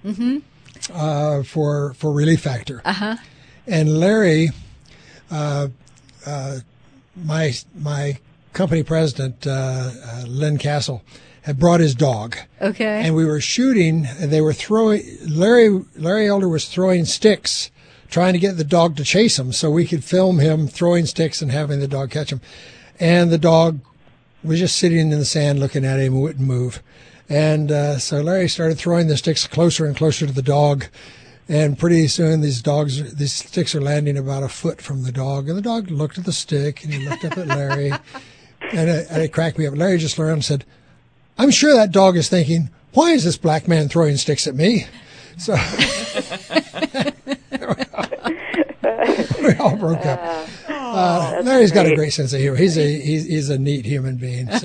uh, for for Relief Factor, Uh-huh. and Larry, uh, uh, my my company president, uh, uh, Lynn Castle, had brought his dog. Okay. And we were shooting, and they were throwing. Larry Larry Elder was throwing sticks, trying to get the dog to chase him, so we could film him throwing sticks and having the dog catch him. And the dog was just sitting in the sand, looking at him, and wouldn't move. And uh, so Larry started throwing the sticks closer and closer to the dog. And pretty soon, these dogs, these sticks are landing about a foot from the dog. And the dog looked at the stick, and he looked up at Larry, and it, and it cracked me up. Larry just around and said, "I'm sure that dog is thinking, why is this black man throwing sticks at me?" So we all broke up. Uh, Larry's got a great sense of humor. He's a he's, he's a neat human being. So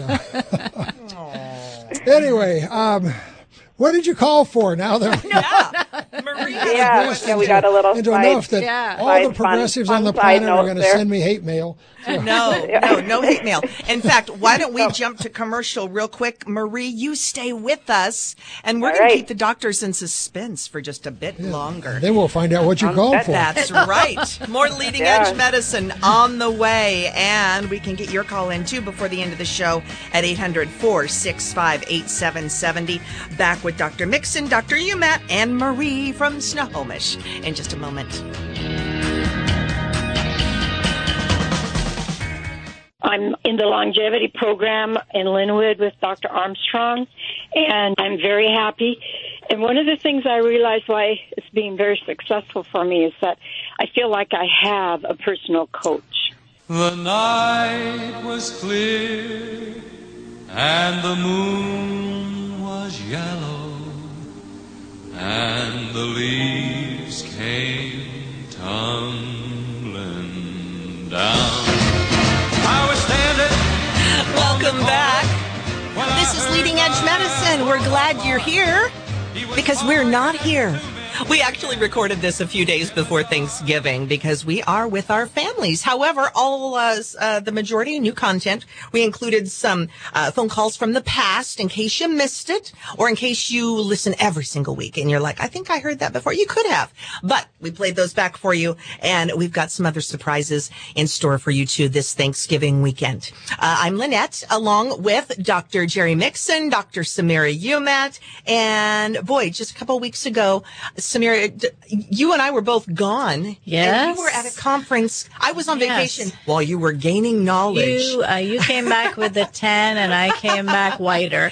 anyway, um, what did you call for? Now that Yeah. Marie. Yeah, yeah, we got a little into side- enough that Yeah. all side the fun- progressives fun on the side planet are note going to there. send me hate mail. So- No, no, no hate mail. In fact, why don't we jump to commercial real quick? Marie, you stay with us, and we're All going to right. keep the doctors in suspense for just a bit longer. Then we'll find out what you called for. That's right. More leading Yeah. edge medicine on the way. And we can get your call in too before the end of the show at eight hundred, four six five, eight seven seven zero. Back with Doctor Mixon, Doctor Umat, and Marie from Snohomish in just a moment. I'm in the longevity program in Linwood with Doctor Armstrong, and I'm very happy. And one of the things I realize why it's being very successful for me is that I feel like I have a personal coach. The night was clear and the moon was yellow and the leaves came tumbling down. I was standing. Welcome back. This is Leading Edge Medicine. We're glad you're here because we're not here. We actually recorded this a few days before Thanksgiving because we are with our families. However, all uh, uh, the majority of new content, we included some uh, phone calls from the past in case you missed it or in case you listen every single week and you're like, I think I heard that before. You could have, but we played those back for you, and we've got some other surprises in store for you too this Thanksgiving weekend. Uh, I'm Lynette, along with Doctor Jerry Mixon, Doctor Samira Umat, and boy, just a couple of weeks ago, Samira, you and I were both gone. Yes. And you were at a conference. I was on Yes. vacation while you were gaining knowledge. You, uh, you came back with the tan, and I came back whiter.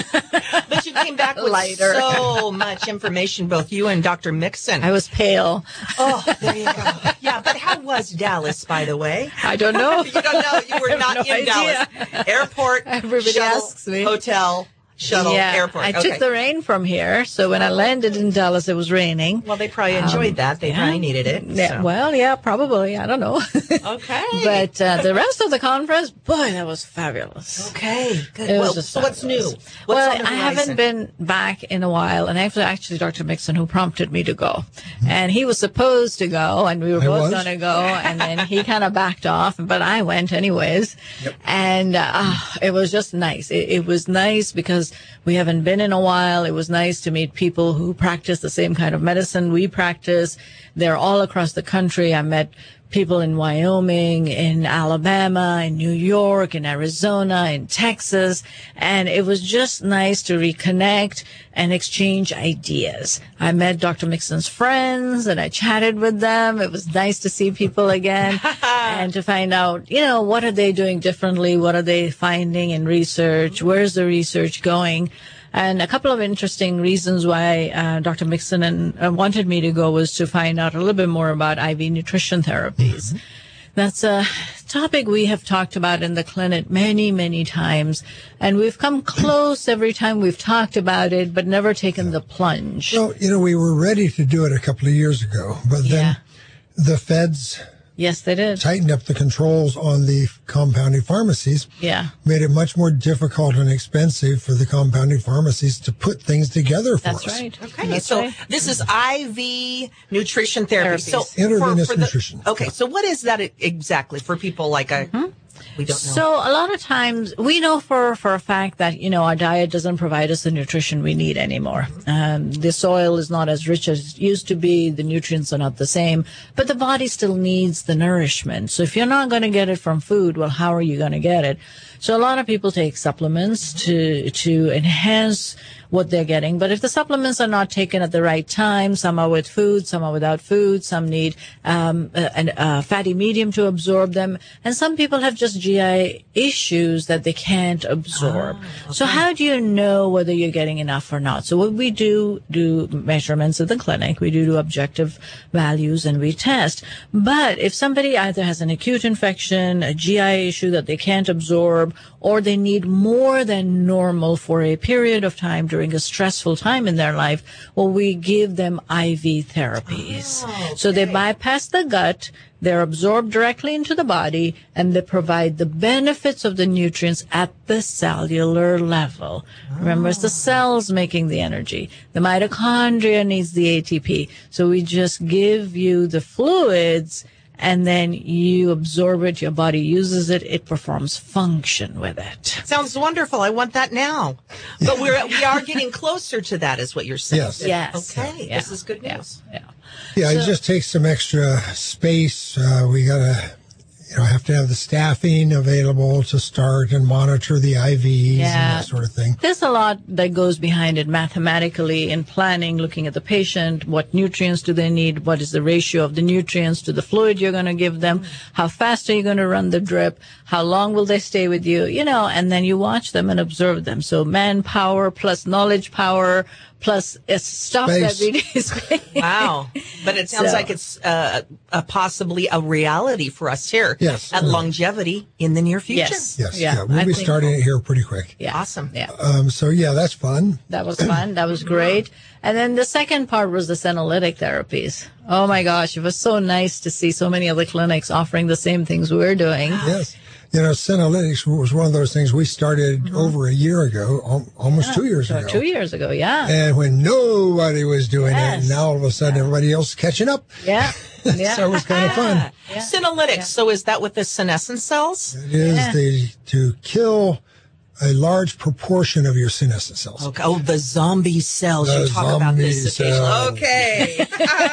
But you came back with Lighter. so much information, both you and Doctor Mixon. I was pale. Oh, there you go. Yeah, but how was Dallas, by the way? I don't know. You don't know. You were I have not no in idea. Dallas. Airport, Everybody shuttle, asks me. hotel, shuttle, yeah, airport. I Okay. took the rain from here, so when I landed in Dallas, it was raining. Well, they probably enjoyed Um, that. They yeah. probably needed it. Yeah, so. well, yeah, probably. I don't know. Okay. But uh, the rest of the conference, boy, that was fabulous. Okay, good. It was Well, just so what's new? fabulous. What's well, on the I haven't horizon? been back in a while, and actually, actually, Doctor Mixon, who prompted me to go, and he was supposed to go, and we were I both was. going to go, and then he kind of backed off, but I went anyways, and uh, it was just nice. It, it was nice because we haven't been in a while. It was nice to meet people who practice the same kind of medicine we practice. They're all across the country. I met people in Wyoming, in Alabama, in New York, in Arizona, in Texas. And it was just nice to reconnect and exchange ideas. I met Doctor Mixon's friends and I chatted with them. It was nice to see people again and to find out, you know, what are they doing differently? What are they finding in research? Where's the research going? And a couple of interesting reasons why uh, Doctor Mixon and, uh, wanted me to go was to find out a little bit more about I V nutrition therapies. Mm-hmm. That's a topic we have talked about in the clinic many, many times. And we've come close every time we've talked about it, but never taken the plunge. Well, you know, we were ready to do it a couple of years ago, but then Yeah. the feds Yes, they did. tightened up the controls on the compounding pharmacies, Yeah. made it much more difficult and expensive for the compounding pharmacies to put things together for That's us. right. Okay, That's so right. this is I V nutrition therapy. Therapies. So Intravenous for, for the, nutrition. Okay, so what is that exactly for people like a we don't know? So a lot of times we know for, for a fact that, you know, our diet doesn't provide us the nutrition we need anymore. Um, the soil is not as rich as it used to be. The nutrients are not the same, but the body still needs the nourishment. So if you're not going to get it from food, well, how are you going to get it? So a lot of people take supplements to, to enhance what they're getting. But if the supplements are not taken at the right time, some are with food, some are without food, some need um, a, a fatty medium to absorb them, and some people have just G I issues that they can't absorb. Ah, okay. So how do you know whether you're getting enough or not? So what we do, do measurements at the clinic, we do do objective values, and we test. But if somebody either has an acute infection, a G I issue that they can't absorb, or they need more than normal for a period of time during a stressful time in their life, well, we give them I V therapies. Oh, okay. So they bypass the gut, they're absorbed directly into the body, and they provide the benefits of the nutrients at the cellular level. Oh. Remember, it's the cells making the energy. The mitochondria needs the A T P. So we just give you the fluids, and then you absorb it, your body uses it, it performs function with it. Sounds wonderful. I want that now. But we're we are getting closer to that, is what you're saying. Yes. Yes. Okay. Yeah. This is good news. Yeah. Yeah, So- it just takes some extra space. Uh, we gotta, you know, have to have the staffing available to start and monitor the I Vs Yeah. and that sort of thing. There's a lot that goes behind it mathematically in planning, looking at the patient, what nutrients do they need, what is the ratio of the nutrients to the fluid you're going to give them, how fast are you going to run the drip, how long will they stay with you, you know, and then you watch them and observe them. So manpower plus knowledge power plus uh, stuff Space. that really is Wow. But it sounds So- like it's uh, a possibly a reality for us here Yes. at Longevity in the near future. Yes. Yes, Yeah, yeah, we'll I be think starting so. it here pretty quick. Yeah. Awesome. Yeah. Um, so yeah, that's fun. That was fun. That was great. And then the second part was the senolytic therapies. Oh my gosh, it was so nice to see so many other clinics offering the same things we're doing. Yes. You know, Senolytics was one of those things we started mm-hmm. over a year ago, al- almost yeah. two years so ago. Two years ago, yeah. And when nobody was doing yes. it, and now all of a sudden yeah. everybody else is catching up. Yeah. yeah. So it was kind of fun. Yeah. Senolytics. Yeah. So is that with the senescent cells? It is yeah. the to kill a large proportion of your senescent cells. Okay. Oh, the zombie cells. The you talk about this cells. occasionally. Okay.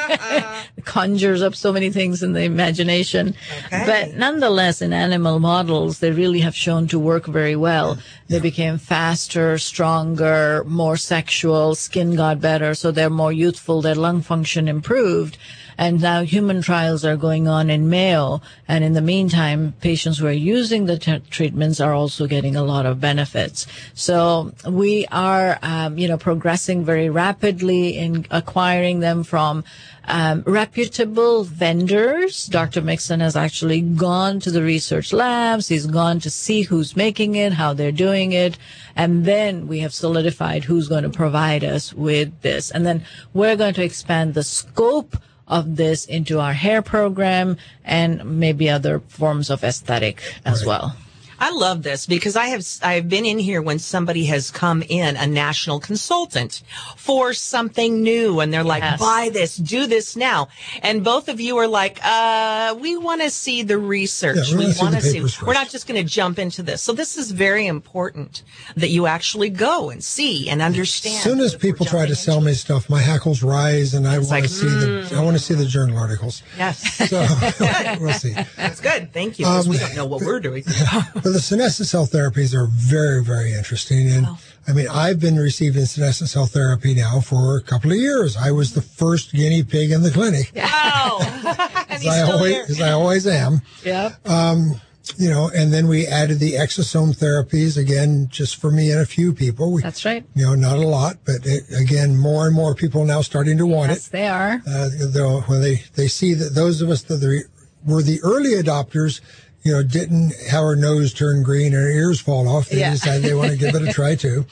It conjures up so many things in the imagination. Okay. But nonetheless, in animal models, they really have shown to work very well. They became faster, stronger, more sexual, skin got better, so they're more youthful, their lung function improved. And now human trials are going on in Mayo. And in the meantime, patients who are using the t- treatments are also getting a lot of benefits. So we are, um, you know, progressing very rapidly in acquiring them from um, reputable vendors. Doctor Mixon has actually gone to the research labs. He's gone to see who's making it, how they're doing it. And then we have solidified who's going to provide us with this. And then we're going to expand the scope of this into our hair program and maybe other forms of aesthetic as right. well. I love this because I have I've been in here when somebody has come in, a national consultant, for something new, and they're like, yes. buy this, do this now. And both of you are like, uh, we want to see the research. Yeah, we want to see. First. We're not just going to jump into this. So this is very important that you actually go and see and understand. As soon as people try to sell me stuff, my hackles rise, and I want like, to see mm. the I want to see the journal articles. Yes. So we'll see. That's good. Thank you. Because um, we don't know what we're doing. But the senescent cell therapies are very, very interesting. And oh. I mean, I've been receiving senescent cell therapy now for a couple of years. I was the first guinea pig in the clinic. Wow. as, I always, as I always am. Yeah. Um, you know, and then we added the exosome therapies again, just for me and a few people. We, That's right. You know, not a lot, but it, again, more and more people now starting to want yes, it. They are. Uh, though when they, they see that those of us that the, were the early adopters, you know, didn't have our nose turn green and our ears fall off. They yeah. decided they want to give it a try too.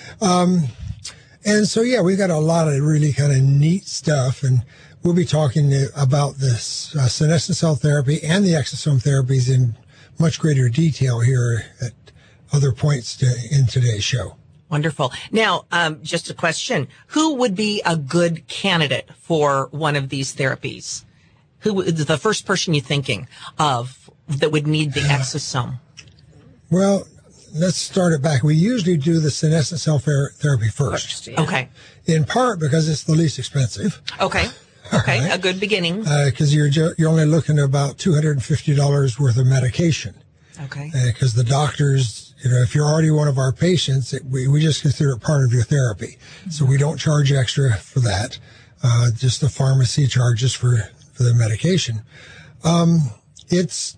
Um, and so, yeah, we've got a lot of really kind of neat stuff. And we'll be talking about this uh, senescent cell therapy and the exosome therapies in much greater detail here at other points to, in today's show. Wonderful. Now, um, just a question. Who would be a good candidate for one of these therapies? Who is the first person you're thinking of that would need the exosome? Well, let's start it back. We usually do the senescent cell ther- therapy first. first yeah. Okay. In part because it's the least expensive. Okay. Okay. Right. A good beginning. Because uh, you're ju- you're only looking at about two hundred fifty dollars worth of medication. Okay. Because uh, the doctors, you know, if you're already one of our patients, it, we, we just consider it part of your therapy. Mm-hmm. So we don't charge extra for that. Uh, just the pharmacy charges for, for the medication. Um, it's,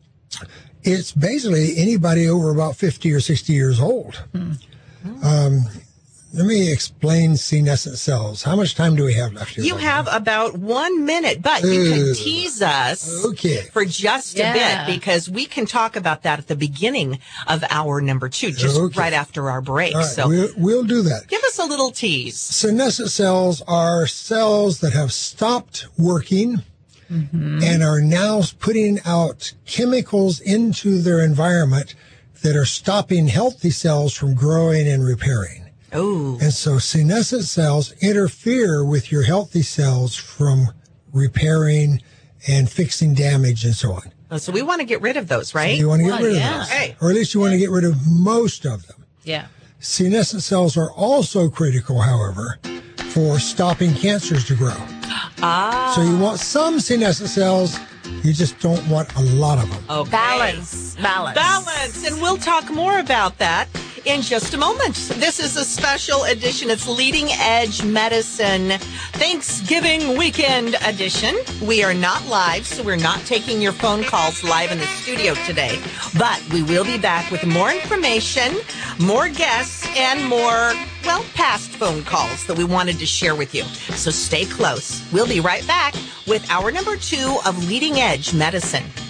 it's basically anybody over about fifty or sixty years old. Mm-hmm. Um, let me explain senescent cells. How much time do we have left here? You have about one minute, but you uh, can tease us okay. for just yeah. a bit because we can talk about that at the beginning of hour number two, just okay. right after our break. All right, so we'll, we'll do that. Give us a little tease. Senescent cells are cells that have stopped working mm-hmm. and are now putting out chemicals into their environment that are stopping healthy cells from growing and repairing. Oh. And so senescent cells interfere with your healthy cells from repairing and fixing damage and so on. Oh, so we want to get rid of those, right? So you want to Well, get rid yeah. of those. Okay. Or at least you want to get rid of most of them. Yeah. Senescent cells are also critical, however, for stopping cancers to grow. Ah. So you want some senescent cells, you just don't want a lot of them. Okay. Balance. Balance. Balance. And we'll talk more about that in just a moment. This is a special edition. It's Leading Edge Medicine Thanksgiving Weekend edition. We are not live, so we're not taking your phone calls live in the studio today. But we will be back with more information, more guests, and more, well, past phone calls that we wanted to share with you. So stay close. We'll be right back with hour number two of Leading Edge Medicine.